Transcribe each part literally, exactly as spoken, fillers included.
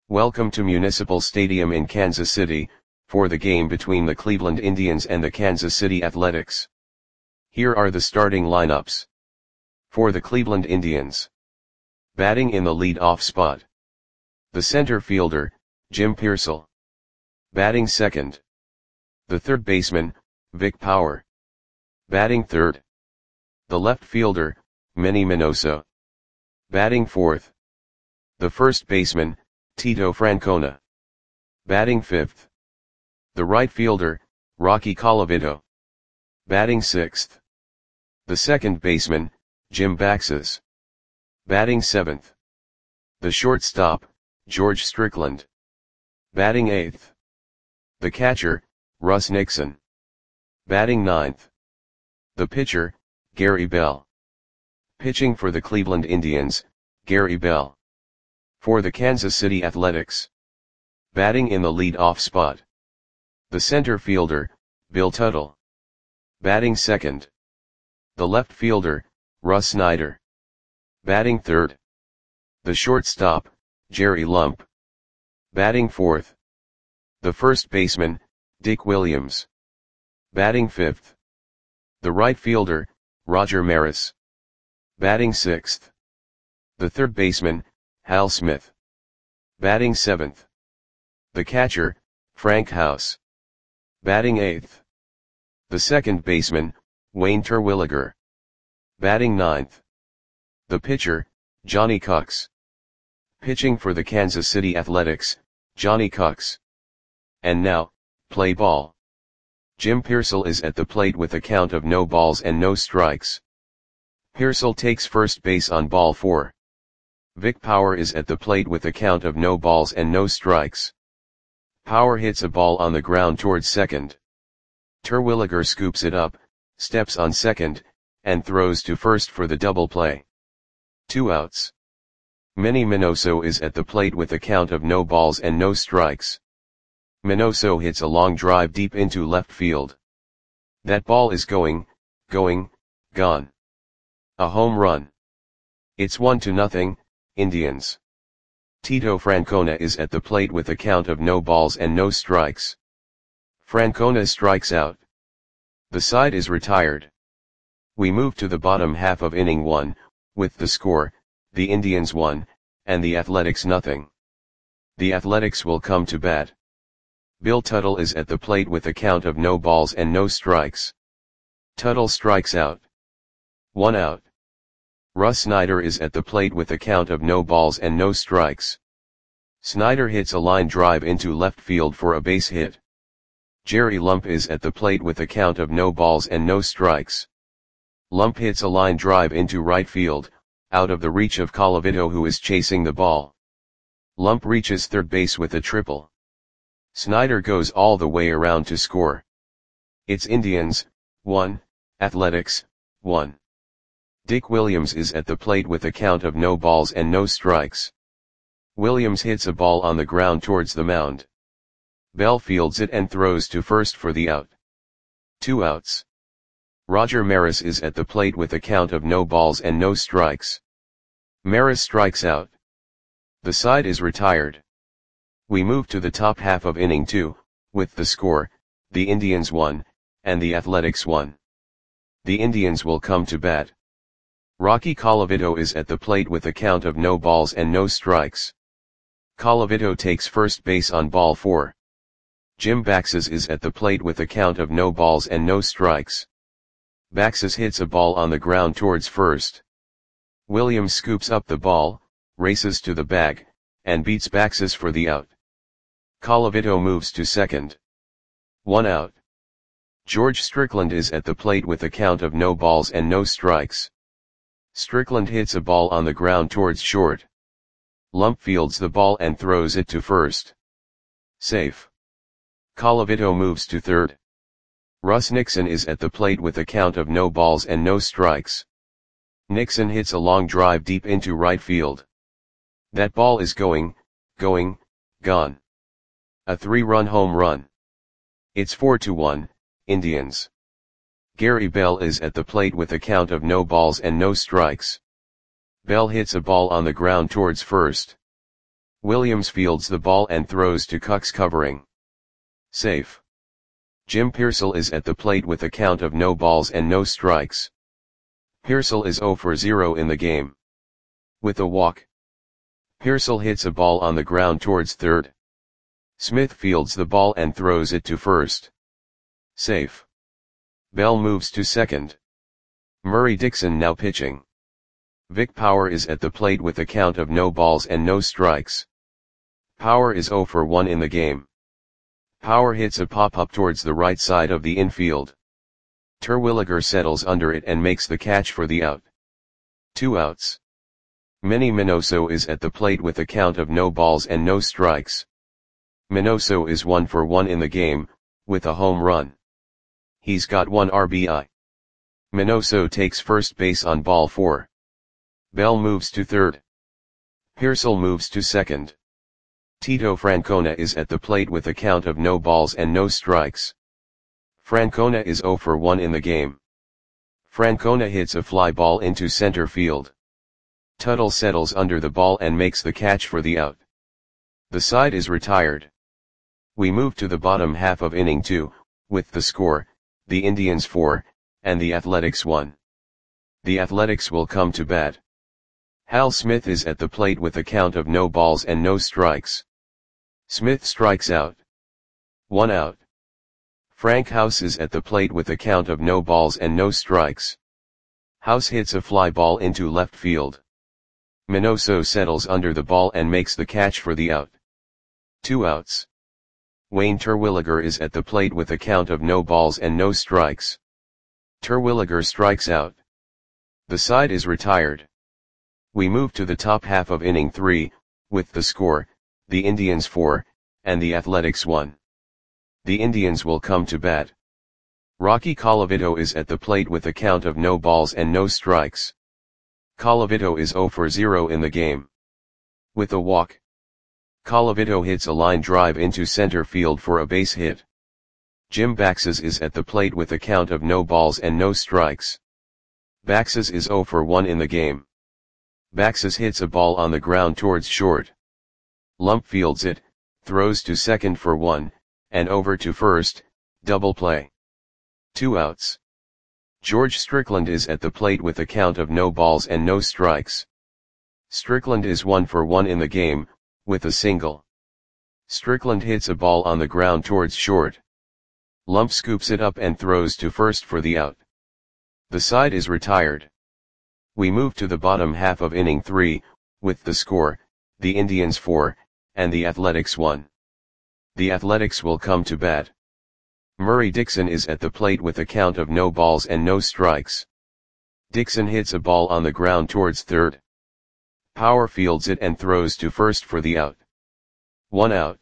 Welcome to Municipal Stadium in Kansas City, for the game between the Cleveland Indians and the Kansas City Athletics. Here are the starting lineups. For the Cleveland Indians. Batting in the lead-off spot. The center fielder, Jim Piersall. Batting second. The third baseman, Vic Power. Batting third. The left fielder, Manny Minoso. Batting fourth. The first baseman, Tito Francona. Batting fifth. The right fielder, Rocky Colavito. Batting sixth. The second baseman, Jim Baxes. Batting seventh. The shortstop, George Strickland. Batting eighth. The catcher, Russ Nixon. Batting ninth. The pitcher, Gary Bell. Pitching for the Cleveland Indians, Gary Bell. For the Kansas City Athletics. Batting in the lead-off spot. The center fielder, Bill Tuttle. Batting second. The left fielder, Russ Snyder. Batting third. The shortstop, Jerry Lump. Batting fourth. The first baseman, Dick Williams. Batting fifth. The right fielder, Roger Maris. Batting sixth. The third baseman, Hal Smith. Batting seventh. The catcher, Frank House. Batting eighth. The second baseman, Wayne Terwilliger. Batting ninth. The pitcher, Johnny Cucks. Pitching for the Kansas City Athletics, Johnny Cucks. And now, play ball. Jim Piersall is at the plate with a count of no balls and no strikes. Piersall takes first base on ball four. Vic Power is at the plate with a count of no balls and no strikes. Power hits a ball on the ground towards second. Terwilliger scoops it up, steps on second, and throws to first for the double play. Two outs. Manny Minoso is at the plate with a count of no balls and no strikes. Minoso hits a long drive deep into left field. That ball is going, going, gone. A home run. It's one to nothing, Indians. Tito Francona is at the plate with a count of no balls and no strikes. Francona strikes out. The side is retired. We move to the bottom half of inning one, with the score, the Indians one, and the Athletics nothing. The Athletics will come to bat. Bill Tuttle is at the plate with a count of no balls and no strikes. Tuttle strikes out. One out. Russ Snyder is at the plate with a count of no balls and no strikes. Snyder hits a line drive into left field for a base hit. Jerry Lump is at the plate with a count of no balls and no strikes. Lump hits a line drive into right field, out of the reach of Colavito, who is chasing the ball. Lump reaches third base with a triple. Snyder goes all the way around to score. It's Indians, one, Athletics, one. Dick Williams is at the plate with a count of no balls and no strikes. Williams hits a ball on the ground towards the mound. Bell fields it and throws to first for the out. Two outs. Roger Maris is at the plate with a count of no balls and no strikes. Maris strikes out. The side is retired. We move to the top half of inning two, with the score, the Indians one, and the Athletics one. The Indians will come to bat. Rocky Colavito is at the plate with a count of no balls and no strikes. Colavito takes first base on ball four. Jim Baxes is at the plate with a count of no balls and no strikes. Baxes hits a ball on the ground towards first. Williams scoops up the ball, races to the bag, and beats Baxes for the out. Colavito moves to second. One out. George Strickland is at the plate with a count of no balls and no strikes. Strickland hits a ball on the ground towards short. Lump fields the ball and throws it to first. Safe. Colavito moves to third. Russ Nixon is at the plate with a count of no balls and no strikes. Nixon hits a long drive deep into right field. That ball is going, going, gone. A three-run home run. It's four to one, Indians. Gary Bell is at the plate with a count of no balls and no strikes. Bell hits a ball on the ground towards first. Williams fields the ball and throws to Cook's covering. Safe. Jim Pearsall is at the plate with a count of no balls and no strikes. Pearsall is zero for zero in the game. With a walk. Pearsall hits a ball on the ground towards third. Smith fields the ball and throws it to first. Safe. Bell moves to second. Murray Dixon now pitching. Vic Power is at the plate with a count of no balls and no strikes. Power is zero for one in the game. Power hits a pop-up towards the right side of the infield. Terwilliger settles under it and makes the catch for the out. Two outs. Manny Minoso is at the plate with a count of no balls and no strikes. Minoso is one for one in the game, with a home run. He's got one R B I. Minoso takes first base on ball four. Bell moves to third. Pearsall moves to second. Tito Francona is at the plate with a count of no balls and no strikes. Francona is zero for one in the game. Francona hits a fly ball into center field. Tuttle settles under the ball and makes the catch for the out. The side is retired. We move to the bottom half of inning two, with the score, the Indians four, and the Athletics one. The Athletics will come to bat. Hal Smith is at the plate with a count of no balls and no strikes. Smith strikes out. One out. Frank House is at the plate with a count of no balls and no strikes. House hits a fly ball into left field. Minoso settles under the ball and makes the catch for the out. Two outs. Wayne Terwilliger is at the plate with a count of no balls and no strikes. Terwilliger strikes out. The side is retired. We move to the top half of inning three, with the score, the Indians four, and the Athletics one. The Indians will come to bat. Rocky Colavito is at the plate with a count of no balls and no strikes. Colavito is zero for zero in the game. With a walk. Colavito hits a line drive into center field for a base hit. Jim Baxes is at the plate with a count of no balls and no strikes. Baxes is zero for one in the game. Baxes hits a ball on the ground towards short. Lump fields it, throws to second for one, and over to first, double play. Two outs. George Strickland is at the plate with a count of no balls and no strikes. Strickland is one for one in the game, with a single. Strickland hits a ball on the ground towards short. Lump scoops it up and throws to first for the out. The side is retired. We move to the bottom half of inning three, with the score, the Indians four, and the Athletics one. The Athletics will come to bat. Murray Dixon is at the plate with a count of no balls and no strikes. Dixon hits a ball on the ground towards third. Power fields it and throws to first for the out. One out.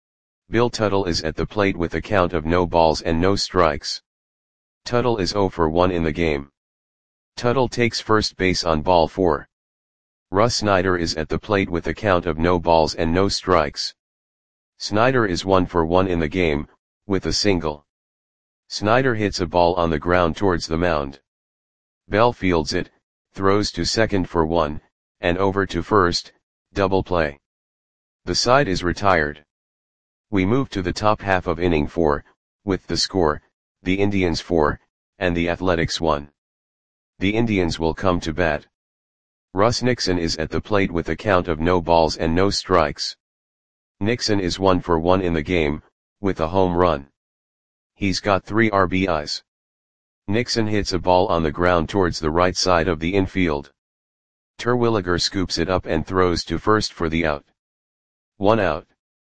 Bill Tuttle is at the plate with a count of no balls and no strikes. Tuttle is zero for one in the game. Tuttle takes first base on ball four. Russ Snyder is at the plate with a count of no balls and no strikes. Snyder is one for one in the game, with a single. Snyder hits a ball on the ground towards the mound. Bell fields it, throws to second for one, and over to first, double play. The side is retired. We move to the top half of inning four, with the score, the Indians four, and the Athletics one. The Indians will come to bat. Russ Nixon is at the plate with a count of no balls and no strikes. Nixon is one for one in the game, with a home run. He's got three R B Is. Nixon hits a ball on the ground towards the right side of the infield. Terwilliger scoops it up and throws to first for the out. One out.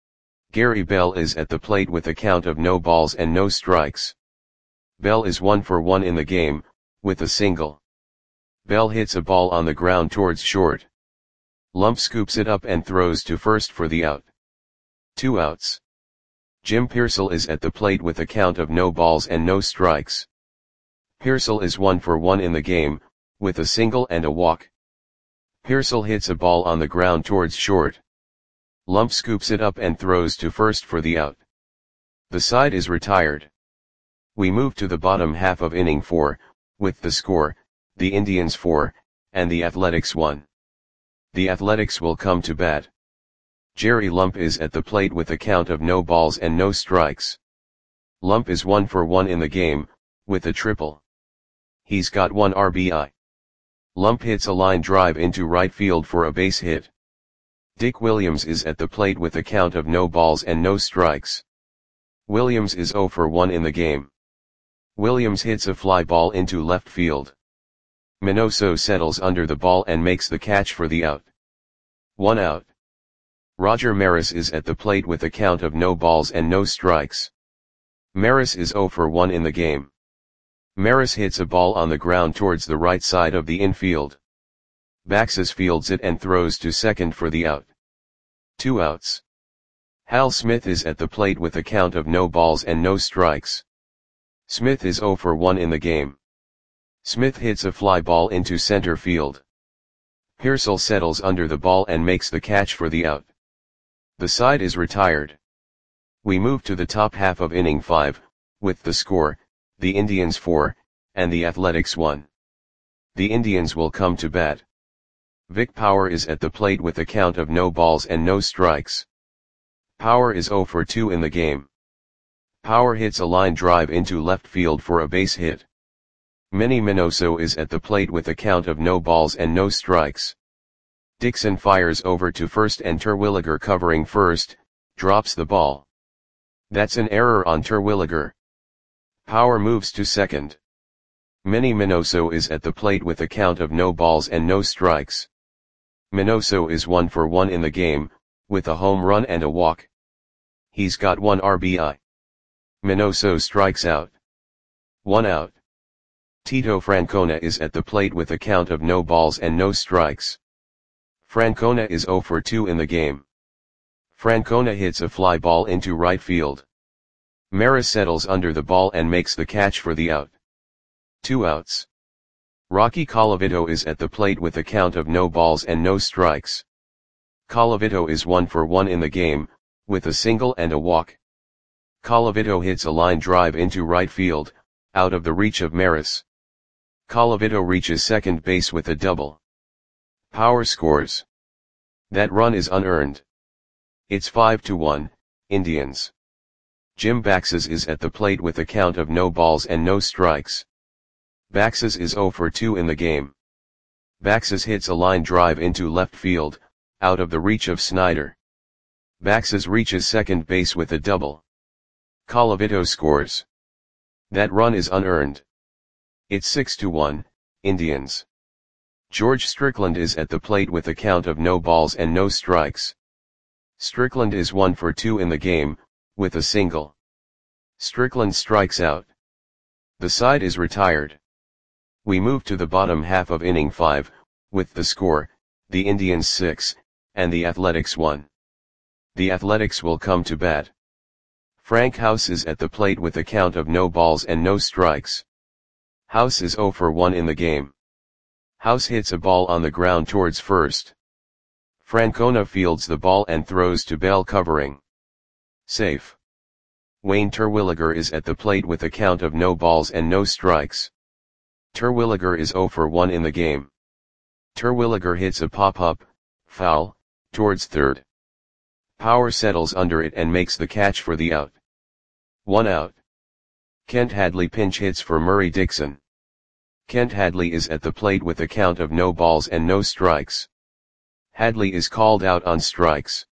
Gary Bell is at the plate with a count of no balls and no strikes. Bell is one for one in the game, with a single. Bell hits a ball on the ground towards short. Lump scoops it up and throws to first for the out. Two outs. Jim Pearsall is at the plate with a count of no balls and no strikes. Pearsall is one for one in the game, with a single and a walk. Pearsall hits a ball on the ground towards short. Lump scoops it up and throws to first for the out. The side is retired. We move to the bottom half of inning four, with the score, the Indians four, and the Athletics one. The Athletics will come to bat. Jerry Lump is at the plate with a count of no balls and no strikes. Lump is one for one in the game, with a triple. He's got one R B I. Lump hits a line drive into right field for a base hit. Dick Williams is at the plate with a count of no balls and no strikes. Williams is zero for one in the game. Williams hits a fly ball into left field. Minoso settles under the ball and makes the catch for the out. One out. Roger Maris is at the plate with a count of no balls and no strikes. Maris is zero for one in the game. Maris hits a ball on the ground towards the right side of the infield. Baxes fields it and throws to second for the out. Two outs. Hal Smith is at the plate with a count of no balls and no strikes. Smith is zero for one in the game. Smith hits a fly ball into center field. Pearsall settles under the ball and makes the catch for the out. The side is retired. We move to the top half of inning five, with the score, the Indians four, and the Athletics one. The Indians will come to bat. Vic Power is at the plate with a count of no balls and no strikes. Power is zero for two in the game. Power hits a line drive into left field for a base hit. Manny Minoso is at the plate with a count of no balls and no strikes. Dixon fires over to first and Terwilliger, covering first, drops the ball. That's an error on Terwilliger. Power moves to second. Manny Minoso is at the plate with a count of no balls and no strikes. Minoso is one for one in the game, with a home run and a walk. He's got one R B I. Minoso strikes out. One out. Tito Francona is at the plate with a count of no balls and no strikes. Francona is zero for two in the game. Francona hits a fly ball into right field. Maris settles under the ball and makes the catch for the out. Two outs. Rocky Colavito is at the plate with a count of no balls and no strikes. Colavito is one for one in the game, with a single and a walk. Colavito hits a line drive into right field, out of the reach of Maris. Colavito reaches second base with a double. Power scores. That run is unearned. It's five to one, Indians. Jim Baxes is at the plate with a count of no balls and no strikes. Baxes is zero for two in the game. Baxes hits a line drive into left field, out of the reach of Snyder. Baxes reaches second base with a double. Colavito scores. That run is unearned. It's six to one, Indians. George Strickland is at the plate with a count of no balls and no strikes. Strickland is one for two in the game, with a single. Strickland strikes out. The side is retired. We move to the bottom half of inning five, with the score, the Indians six, and the Athletics one. The Athletics will come to bat. Frank House is at the plate with a count of no balls and no strikes. House is zero for one in the game. House hits a ball on the ground towards first. Francona fields the ball and throws to Bell, covering. Safe. Wayne Terwilliger is at the plate with a count of no balls and no strikes. Terwilliger is zero for one in the game. Terwilliger hits a pop-up, foul, towards third. Power settles under it and makes the catch for the out. One out. Kent Hadley pinch hits for Murray Dixon. Kent Hadley is at the plate with a count of no balls and no strikes. Hadley is called out on strikes.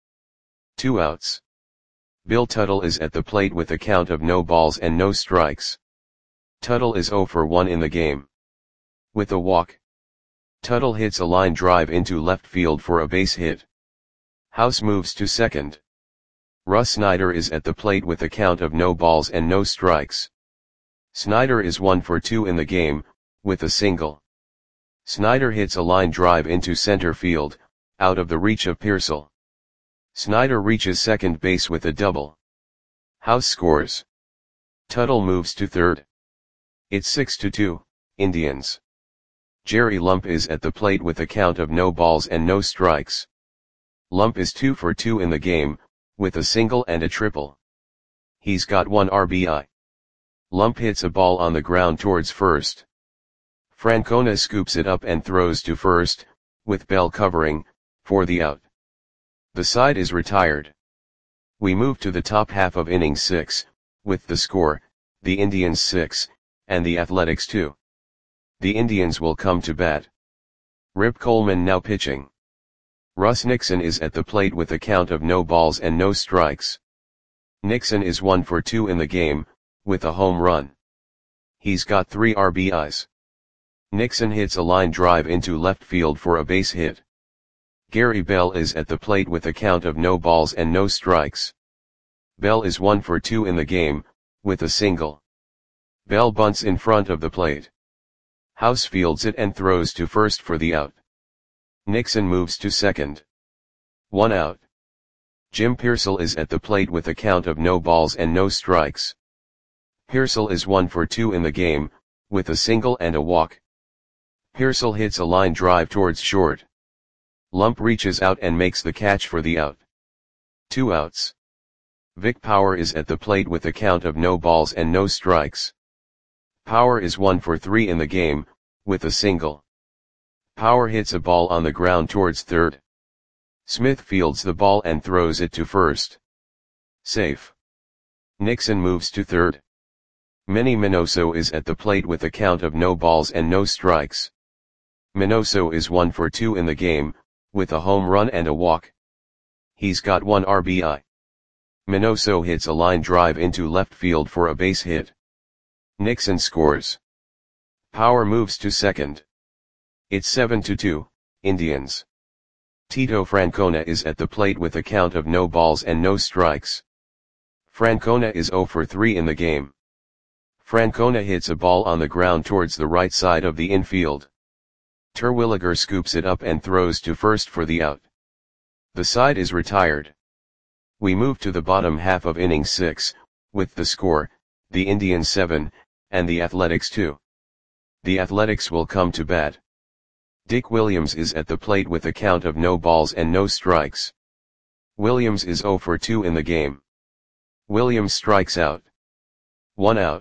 Two outs. Bill Tuttle is at the plate with a count of no balls and no strikes. Tuttle is zero for one in the game. With a walk. Tuttle hits a line drive into left field for a base hit. House moves to second. Russ Snyder is at the plate with a count of no balls and no strikes. Snyder is one for two in the game, with a single. Snyder hits a line drive into center field, out of the reach of Pearsall. Snyder reaches second base with a double. House scores. Tuttle moves to third. It's six to two, Indians. Jerry Lump is at the plate with a count of no balls and no strikes. Lump is two for two in the game, with a single and a triple. He's got one R B I. Lump hits a ball on the ground towards first. Francona scoops it up and throws to first, with Bell covering, for the out. The side is retired. We move to the top half of inning six, with the score, the Indians six, and the Athletics two. The Indians will come to bat. Rip Coleman now pitching. Russ Nixon is at the plate with a count of no balls and no strikes. Nixon is one for two in the game, with a home run. He's got three R B Is. Nixon hits a line drive into left field for a base hit. Gary Bell is at the plate with a count of no balls and no strikes. Bell is one for two in the game, with a single. Bell bunts in front of the plate. House fields it and throws to first for the out. Nixon moves to second. One out. Jim Pearsall is at the plate with a count of no balls and no strikes. Pearsall is one for two in the game, with a single and a walk. Pearsall hits a line drive towards short. Lump reaches out and makes the catch for the out. Two outs. Vic Power is at the plate with a count of no balls and no strikes. Power is one for three in the game, with a single. Power hits a ball on the ground towards third. Smith fields the ball and throws it to first. Safe. Nixon moves to third. Manny Minoso is at the plate with a count of no balls and no strikes. Minoso is one for two in the game, with a home run and a walk. He's got one R B I. Minoso hits a line drive into left field for a base hit. Nixon scores. Power moves to second. It's seven to two, Indians. Tito Francona is at the plate with a count of no balls and no strikes. Francona is zero for three in the game. Francona hits a ball on the ground towards the right side of the infield. Terwilliger scoops it up and throws to first for the out. The side is retired. We move to the bottom half of inning six, with the score, the Indians seven, and the Athletics two. The Athletics will come to bat. Dick Williams is at the plate with a count of no balls and no strikes. Williams is zero for two in the game. Williams strikes out. One out.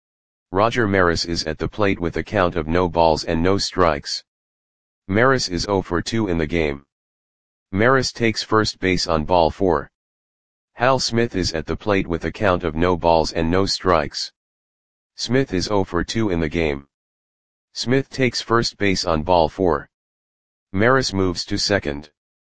Roger Maris is at the plate with a count of no balls and no strikes. Maris is zero for two in the game. Maris takes first base on ball four. Hal Smith is at the plate with a count of no balls and no strikes. Smith is zero for two in the game. Smith takes first base on ball four. Maris moves to second.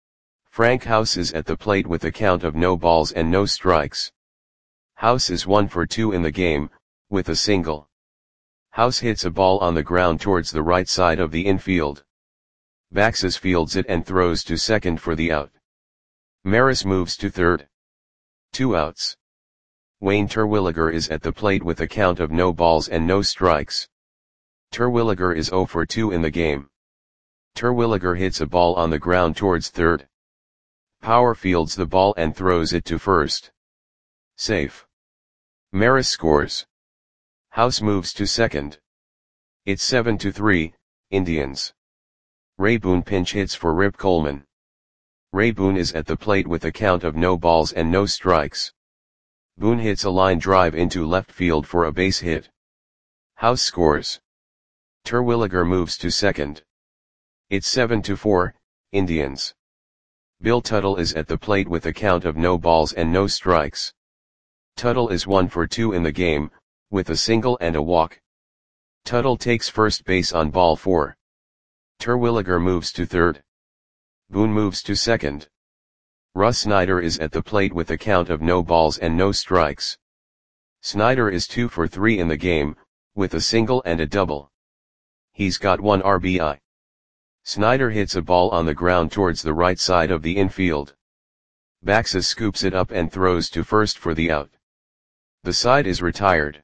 Frank House is at the plate with a count of no balls and no strikes. House is one for two in the game, with a single. House hits a ball on the ground towards the right side of the infield. Baxes fields it and throws to second for the out. Maris moves to third. Two outs. Wayne Terwilliger is at the plate with a count of no balls and no strikes. Terwilliger is zero for two in the game. Terwilliger hits a ball on the ground towards third. Power fields the ball and throws it to first. Safe. Maris scores. House moves to second. It's seven to three, Indians. Ray Boone pinch hits for Rip Coleman. Ray Boone is at the plate with a count of no balls and no strikes. Boone hits a line drive into left field for a base hit. House scores. Terwilliger moves to second. It's seven to four, Indians. Bill Tuttle is at the plate with a count of no balls and no strikes. Tuttle is one for two in the game, with a single and a walk. Tuttle takes first base on ball four. Terwilliger moves to third. Boone moves to second. Russ Snyder is at the plate with a count of no balls and no strikes. Snyder is two for three in the game, with a single and a double. He's got one R B I. Snyder hits a ball on the ground towards the right side of the infield. Baxes scoops it up and throws to first for the out. The side is retired.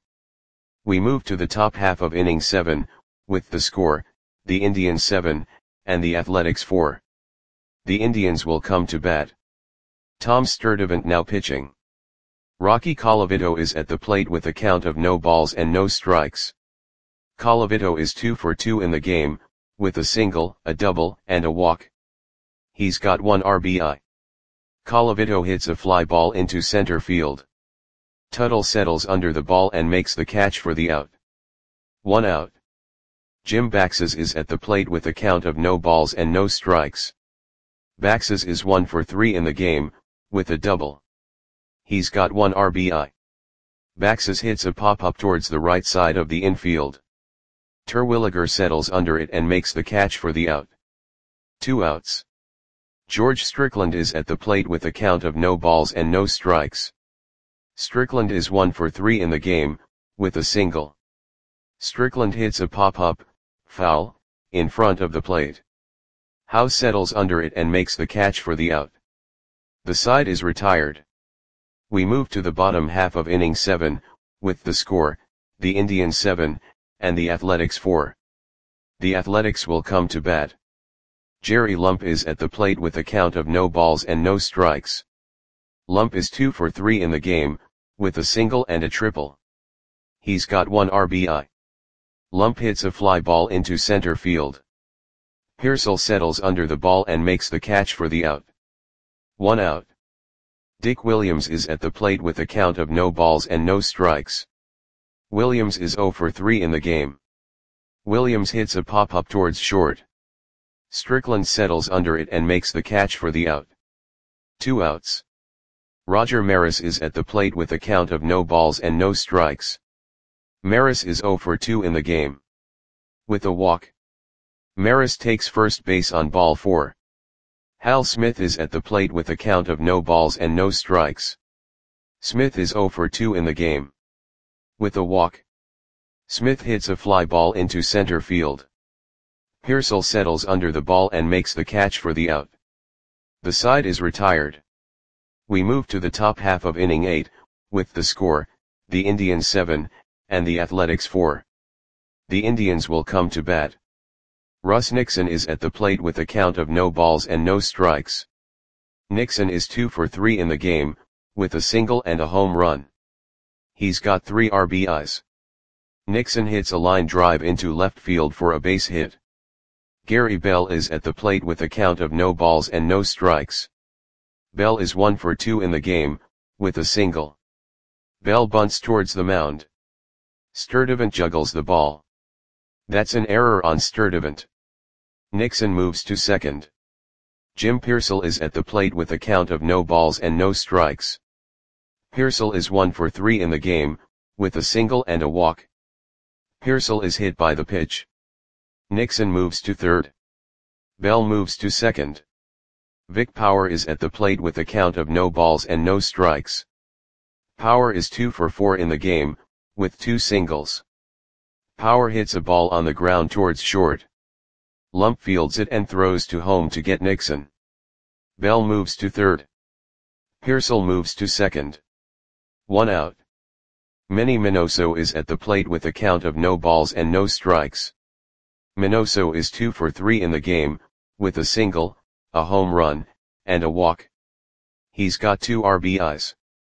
We move to the top half of inning seven, with the score, the Indians seven, and the Athletics four. The Indians will come to bat. Tom Sturdivant now pitching. Rocky Colavito is at the plate with a count of no balls and no strikes. Colavito is two for two in the game, with a single, a double, and a walk. He's got one R B I. Colavito hits a fly ball into center field. Tuttle settles under the ball and makes the catch for the out. One out. Jim Baxes is at the plate with a count of no balls and no strikes. Baxes is one for three in the game, with a double. He's got one R B I. Baxes hits a pop-up towards the right side of the infield. Terwilliger settles under it and makes the catch for the out. Two outs. George Strickland is at the plate with a count of no balls and no strikes. Strickland is one for three in the game, with a single. Strickland hits a pop-up, foul, in front of the plate. House settles under it and makes the catch for the out. The side is retired. We move to the bottom half of inning seven, with the score, the Indians seven, and the Athletics four. The Athletics will come to bat. Jerry Lump is at the plate with a count of no balls and no strikes. Lump is two for three in the game, with a single and a triple. He's got one R B I. Lump hits a fly ball into center field. Pearsall settles under the ball and makes the catch for the out. One out. Dick Williams is at the plate with a count of no balls and no strikes. Williams is zero for three in the game. Williams hits a pop-up towards short. Strickland settles under it and makes the catch for the out. Two outs. Roger Maris is at the plate with a count of no balls and no strikes. Maris is zero for two in the game. With a walk. Maris takes first base on ball four. Hal Smith is at the plate with a count of no balls and no strikes. Smith is zero for two in the game. With a walk. Smith hits a fly ball into center field. Pearsall settles under the ball and makes the catch for the out. The side is retired. We move to the top half of inning eight, with the score, the Indians seven, and the Athletics four. The Indians will come to bat. Russ Nixon is at the plate with a count of no balls and no strikes. Nixon is two for three in the game, with a single and a home run. He's got three R B Is. Nixon hits a line drive into left field for a base hit. Gary Bell is at the plate with a count of no balls and no strikes. Bell is one for two in the game, with a single. Bell bunts towards the mound. Sturdivant juggles the ball. That's an error on Sturdivant. Nixon moves to second. Jim Pearsall is at the plate with a count of no balls and no strikes. Pearsall is one for three in the game, with a single and a walk. Pearsall is hit by the pitch. Nixon moves to third. Bell moves to second. Vic Power is at the plate with a count of no balls and no strikes. Power is two for four in the game, with two singles. Power hits a ball on the ground towards short. Lump fields it and throws to home to get Nixon. Bell moves to third. Pearsall moves to second. One out. Manny Minoso is at the plate with a count of no balls and no strikes. Minoso is two for three in the game, with a single, a home run, and a walk. He's got two R B Is.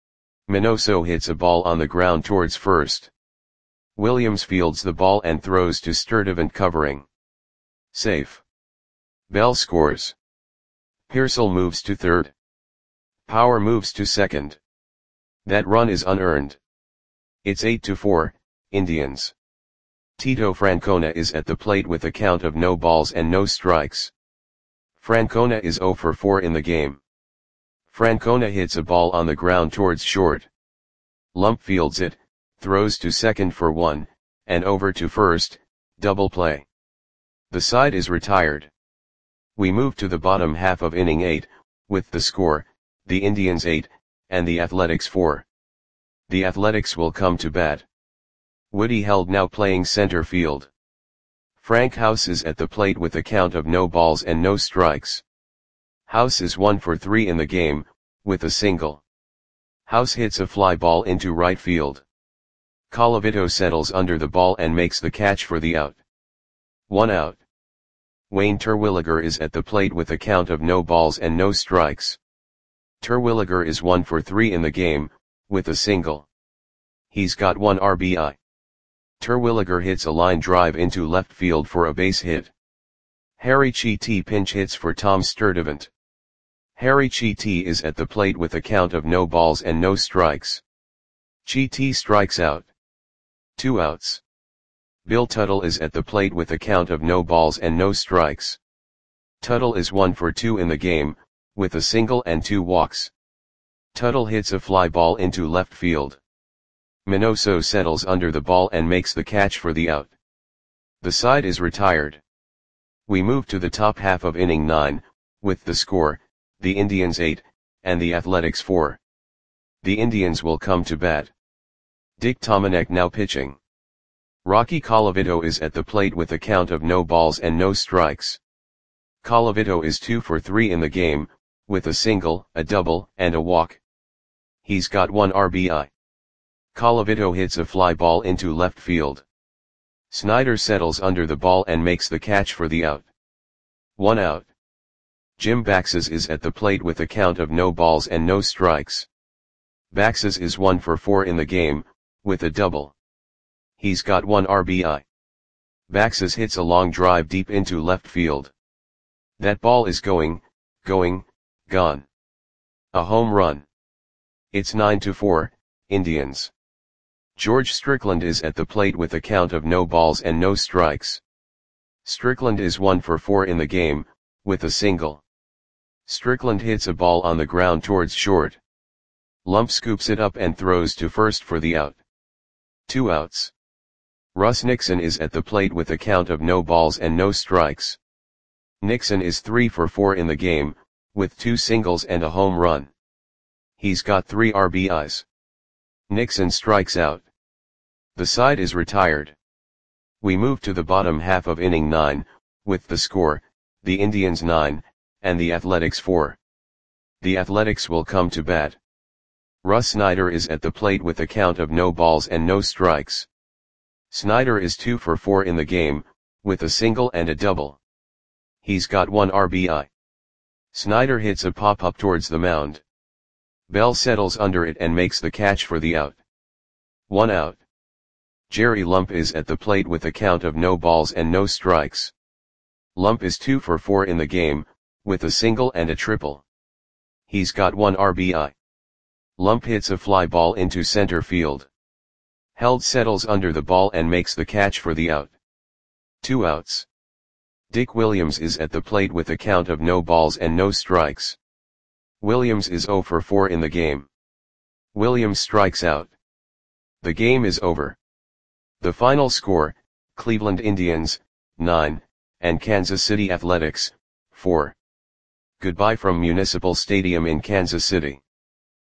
Minoso hits a ball on the ground towards first. Williams fields the ball and throws to Sturdivant covering. Safe. Bell scores. Pearsall moves to third. Power moves to second. That run is unearned. It's eight to four, Indians. Tito Francona is at the plate with a count of no balls and no strikes. Francona is zero for four in the game. Francona hits a ball on the ground towards short. Lump fields it, throws to second for one, and over to first, double play. The side is retired. We move to the bottom half of inning eight, with the score, the Indians eight, and the Athletics four. The Athletics will come to bat. Woody Held now playing center field. Frank House is at the plate with a count of no balls and no strikes. House is one for three in the game, with a single. House hits a fly ball into right field. Colavito settles under the ball and makes the catch for the out. One out. Wayne Terwilliger is at the plate with a count of no balls and no strikes. Terwilliger is one for three in the game, with a single. He's got one R B I. Terwilliger hits a line drive into left field for a base hit. Harry Chiti pinch hits for Tom Sturdivant. Harry Chiti is at the plate with a count of no balls and no strikes. Chiti strikes out. Two outs. Bill Tuttle is at the plate with a count of no balls and no strikes. Tuttle is one for two in the game, with a single and two walks. Tuttle hits a fly ball into left field. Minoso settles under the ball and makes the catch for the out. The side is retired. We move to the top half of inning nine, with the score, the Indians eight, and the Athletics four. The Indians will come to bat. Dick Tomanek now pitching. Rocky Colavito is at the plate with a count of no balls and no strikes. Colavito is two for three in the game, with a single, a double, and a walk. He's got one R B I. Colavito hits a fly ball into left field. Snyder settles under the ball and makes the catch for the out. One out. Jim Baxes is at the plate with a count of no balls and no strikes. Baxes is one for four in the game, with a double. He's got one R B I. Baxes hits a long drive deep into left field. That ball is going, going, gone. A home run. It's nine to four, Indians. George Strickland is at the plate with a count of no balls and no strikes. Strickland is one for four in the game, with a single. Strickland hits a ball on the ground towards short. Lump scoops it up and throws to first for the out. Two outs. Russ Nixon is at the plate with a count of no balls and no strikes. Nixon is three for four in the game, with two singles and a home run. He's got three R B Is. Nixon strikes out. The side is retired. We move to the bottom half of inning nine, with the score, the Indians nine, and the Athletics four. The Athletics will come to bat. Russ Snyder is at the plate with a count of no balls and no strikes. Snyder is two for four in the game, with a single and a double. He's got one R B I. Snyder hits a pop-up towards the mound. Bell settles under it and makes the catch for the out. One out. Jerry Lump is at the plate with a count of no balls and no strikes. Lump is two for four in the game, with a single and a triple. He's got one R B I. Lump hits a fly ball into center field. Held settles under the ball and makes the catch for the out. Two outs. Dick Williams is at the plate with a count of no balls and no strikes. Williams is zero for four in the game. Williams strikes out. The game is over. The final score, Cleveland Indians, nine, and Kansas City Athletics, four. Goodbye from Municipal Stadium in Kansas City.